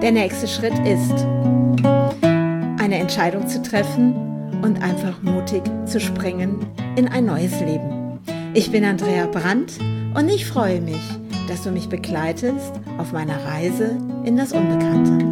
Der nächste Schritt ist, eine Entscheidung zu treffen und einfach mutig zu springen in ein neues Leben. Ich bin Andrea Brandt und ich freue mich, dass du mich begleitest auf meiner Reise in das Unbekannte.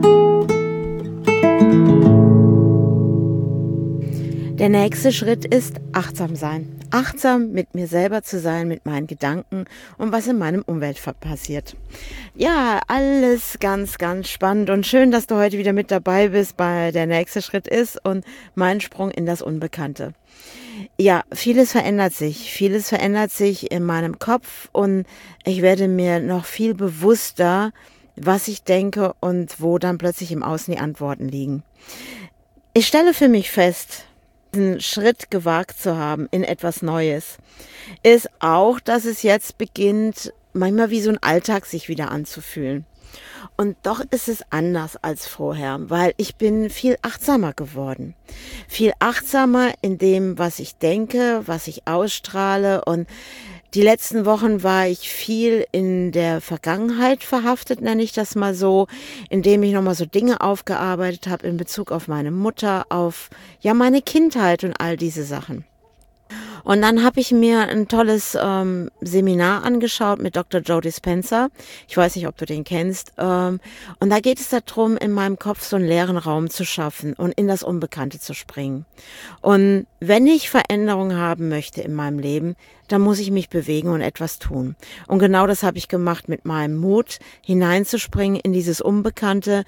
Der nächste Schritt ist achtsam sein. Achtsam mit mir selber zu sein, mit meinen Gedanken und was in meinem Umfeld passiert. Ja, alles ganz, ganz spannend und schön, dass du heute wieder mit dabei bist bei Der nächste Schritt ist und mein Sprung in das Unbekannte. Ja, vieles verändert sich in meinem Kopf und ich werde mir noch viel bewusster, was ich denke und wo dann plötzlich im Außen die Antworten liegen. Ich stelle für mich fest, diesen Schritt gewagt zu haben in etwas Neues, ist auch, dass es jetzt beginnt, manchmal wie so ein Alltag sich wieder anzufühlen. Und doch ist es anders als vorher, weil ich bin viel achtsamer geworden. Viel achtsamer in dem, was ich denke, was ich ausstrahle. Und die letzten Wochen war ich viel in der Vergangenheit verhaftet, nenne ich das mal so, indem ich nochmal so Dinge aufgearbeitet habe in Bezug auf meine Mutter, auf ja meine Kindheit und all diese Sachen. Und dann habe ich mir ein tolles Seminar angeschaut mit Dr. Joe Dispenza. Ich weiß nicht, ob du den kennst. Und da geht es darum, in meinem Kopf so einen leeren Raum zu schaffen und in das Unbekannte zu springen. Und wenn ich Veränderung haben möchte in meinem Leben, dann muss ich mich bewegen und etwas tun. Und genau das habe ich gemacht mit meinem Mut, hineinzuspringen in dieses Unbekannte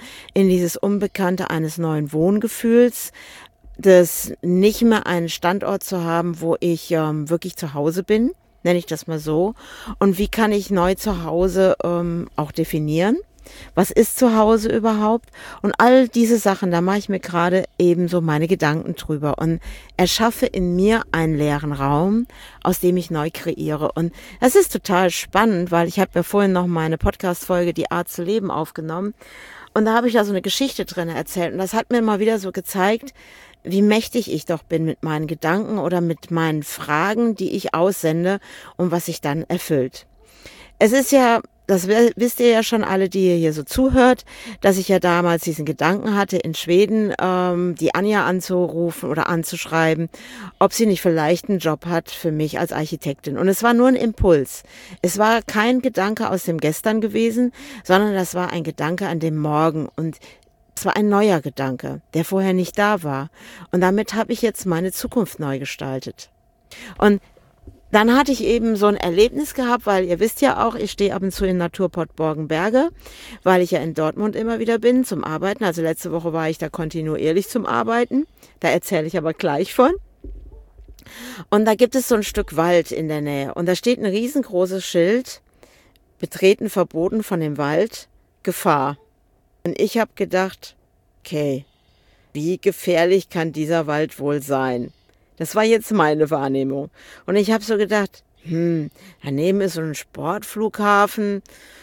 eines neuen Wohngefühls, das nicht mehr einen Standort zu haben, wo ich wirklich zu Hause bin, nenne ich das mal so. Und wie kann ich neu zu Hause auch definieren? Was ist zu Hause überhaupt? Und all diese Sachen, da mache ich mir gerade eben so meine Gedanken drüber und erschaffe in mir einen leeren Raum, aus dem ich neu kreiere. Und das ist total spannend, weil ich habe ja vorhin noch meine Podcast-Folge Die Art zu leben aufgenommen. Und da habe ich da so eine Geschichte drin erzählt. Und das hat mir mal wieder so gezeigt, wie mächtig ich doch bin mit meinen Gedanken oder mit meinen Fragen, die ich aussende und was sich dann erfüllt. Es ist ja, das wisst ihr ja schon alle, die ihr hier so zuhört, dass ich ja damals diesen Gedanken hatte, in Schweden die Anja anzurufen oder anzuschreiben, ob sie nicht vielleicht einen Job hat für mich als Architektin. Und es war nur ein Impuls. Es war kein Gedanke aus dem Gestern gewesen, sondern das war ein Gedanke an dem Morgen. Und es war ein neuer Gedanke, der vorher nicht da war. Und damit habe ich jetzt meine Zukunft neu gestaltet. Und dann hatte ich eben so ein Erlebnis gehabt, weil ihr wisst ja auch, ich stehe ab und zu in Naturport Borgenberge, weil ich ja in Dortmund immer wieder bin zum Arbeiten. Also letzte Woche war ich da kontinuierlich zum Arbeiten. Da erzähle ich aber gleich von. Und da gibt es so ein Stück Wald in der Nähe. Und da steht ein riesengroßes Schild, betreten verboten von dem Wald, Gefahr. Und ich habe gedacht, okay, wie gefährlich kann dieser Wald wohl sein? Das war jetzt meine Wahrnehmung. Und ich habe so gedacht, daneben ist so ein Sportflughafen,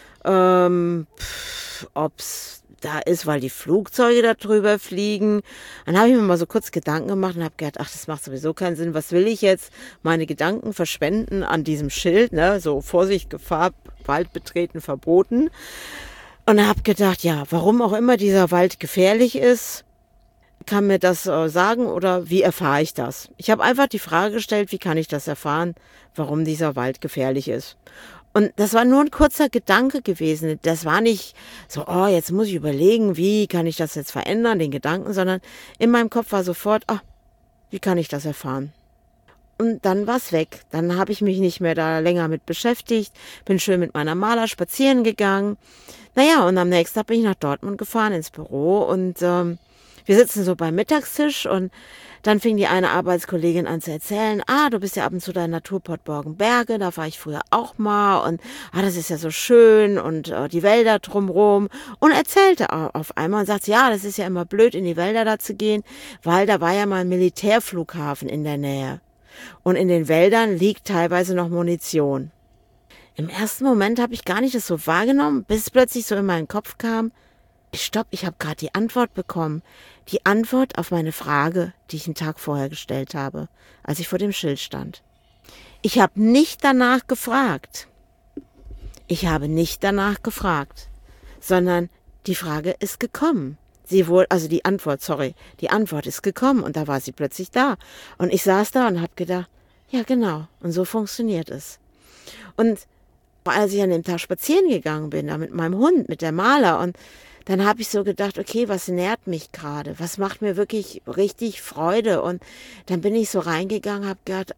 ob's da ist, weil die Flugzeuge da drüber fliegen. Dann habe ich mir mal so kurz Gedanken gemacht und habe gedacht, ach, das macht sowieso keinen Sinn. Was will ich jetzt meine Gedanken verschwenden an diesem Schild, ne? So Vorsicht, Gefahr, Wald betreten verboten. Und habe gedacht, ja, warum auch immer dieser Wald gefährlich ist, kann mir das sagen oder wie erfahre ich das? Ich habe einfach die Frage gestellt, wie kann ich das erfahren, warum dieser Wald gefährlich ist? Und das war nur ein kurzer Gedanke gewesen. Das war nicht so, oh, jetzt muss ich überlegen, wie kann ich das jetzt verändern, den Gedanken, sondern in meinem Kopf war sofort, wie kann ich das erfahren? Und dann war's weg. Dann habe ich mich nicht mehr da länger mit beschäftigt, bin schön mit meiner Maler spazieren gegangen. Naja, und am nächsten Tag bin ich nach Dortmund gefahren ins Büro und wir sitzen so beim Mittagstisch und dann fing die eine Arbeitskollegin an zu erzählen, du bist ja ab und zu da in Naturport Borgenberge, da war ich früher auch mal und das ist ja so schön und die Wälder drumherum und erzählte auf einmal und sagt, ja, das ist ja immer blöd, in die Wälder da zu gehen, weil da war ja mal ein Militärflughafen in der Nähe und in den Wäldern liegt teilweise noch Munition. Im ersten Moment habe ich gar nicht das so wahrgenommen, bis es plötzlich so in meinen Kopf kam, stopp, ich habe gerade die Antwort bekommen. Die Antwort auf meine Frage, die ich einen Tag vorher gestellt habe, als ich vor dem Schild stand. Ich habe nicht danach gefragt. sondern die Frage ist gekommen. Die Antwort ist gekommen und da war sie plötzlich da. Und ich saß da und habe gedacht, ja genau, und so funktioniert es. Und als ich an dem Tag spazieren gegangen bin, da mit meinem Hund, mit der Maler, und dann habe ich so gedacht, okay, was nährt mich gerade? Was macht mir wirklich richtig Freude? Und dann bin ich so reingegangen, habe gedacht,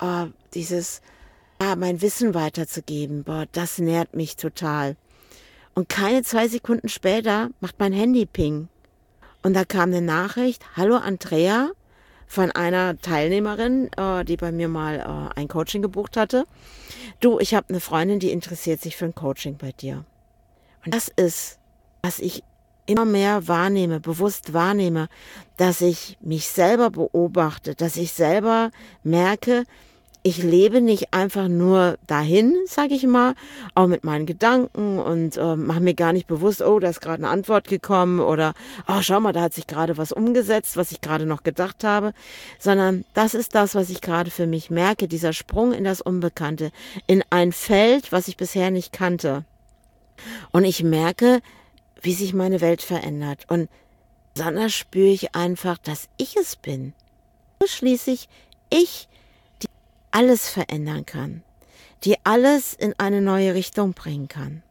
mein Wissen weiterzugeben, das nährt mich total. Und keine 2 Sekunden später macht mein Handy Ping. Und da kam eine Nachricht, hallo Andrea, von einer Teilnehmerin, die bei mir mal ein Coaching gebucht hatte. Du, ich habe eine Freundin, die interessiert sich für ein Coaching bei dir. Und das ist, was ich immer mehr bewusst wahrnehme, dass ich mich selber beobachte, dass ich selber merke, ich lebe nicht einfach nur dahin, sage ich mal, auch mit meinen Gedanken und mache mir gar nicht bewusst, oh, da ist gerade eine Antwort gekommen oder, oh, schau mal, da hat sich gerade was umgesetzt, was ich gerade noch gedacht habe, sondern das ist das, was ich gerade für mich merke, dieser Sprung in das Unbekannte, in ein Feld, was ich bisher nicht kannte. Und ich merke, wie sich meine Welt verändert. Und besonders spüre ich einfach, dass ich es bin. Schließlich ich, die alles verändern kann, die alles in eine neue Richtung bringen kann.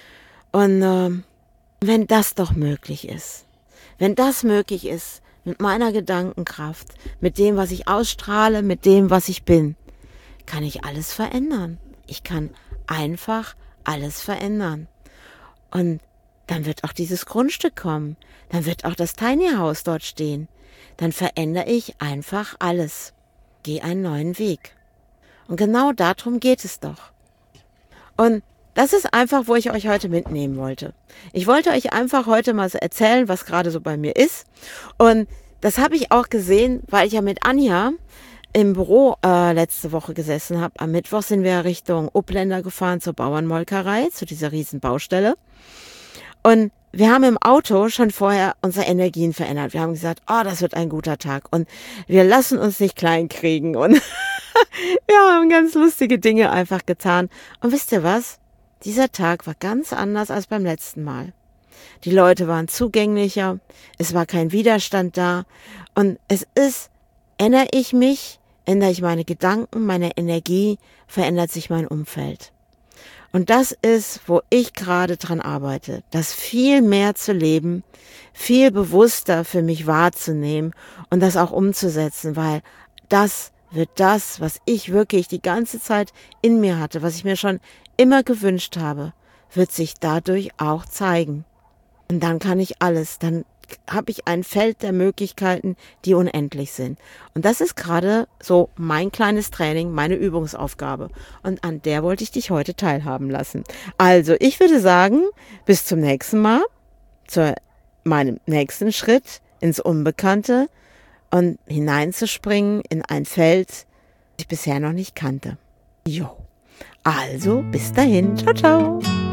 Und wenn das doch möglich ist, wenn das möglich ist, mit meiner Gedankenkraft, mit dem, was ich ausstrahle, mit dem, was ich bin, kann ich alles verändern. Ich kann einfach alles verändern. Und dann wird auch dieses Grundstück kommen. Dann wird auch das Tiny House dort stehen. Dann verändere ich einfach alles. Gehe einen neuen Weg. Und genau darum geht es doch. Und das ist einfach, wo ich euch heute mitnehmen wollte. Ich wollte euch einfach heute mal so erzählen, was gerade so bei mir ist. Und das habe ich auch gesehen, weil ich ja mit Anja im Büro letzte Woche gesessen habe. Am Mittwoch sind wir Richtung Uppländer gefahren zur Bauernmolkerei, zu dieser riesen Baustelle. Und wir haben im Auto schon vorher unsere Energien verändert. Wir haben gesagt, oh, das wird ein guter Tag und wir lassen uns nicht klein kriegen. Und wir haben ganz lustige Dinge einfach getan. Und wisst ihr was? Dieser Tag war ganz anders als beim letzten Mal. Die Leute waren zugänglicher, es war kein Widerstand da. Und ändere ich meine Gedanken, meine Energie, verändert sich mein Umfeld. Und das ist, wo ich gerade dran arbeite, das viel mehr zu leben, viel bewusster für mich wahrzunehmen und das auch umzusetzen, weil das wird das, was ich wirklich die ganze Zeit in mir hatte, was ich mir schon immer gewünscht habe, wird sich dadurch auch zeigen. Und dann kann ich alles, dann habe ich ein Feld der Möglichkeiten, die unendlich sind. Und das ist gerade so mein kleines Training, meine Übungsaufgabe. Und an der wollte ich dich heute teilhaben lassen. Also ich würde sagen, bis zum nächsten Mal, zu meinem nächsten Schritt ins Unbekannte und hineinzuspringen in ein Feld, das ich bisher noch nicht kannte. Jo, also bis dahin. Ciao, ciao.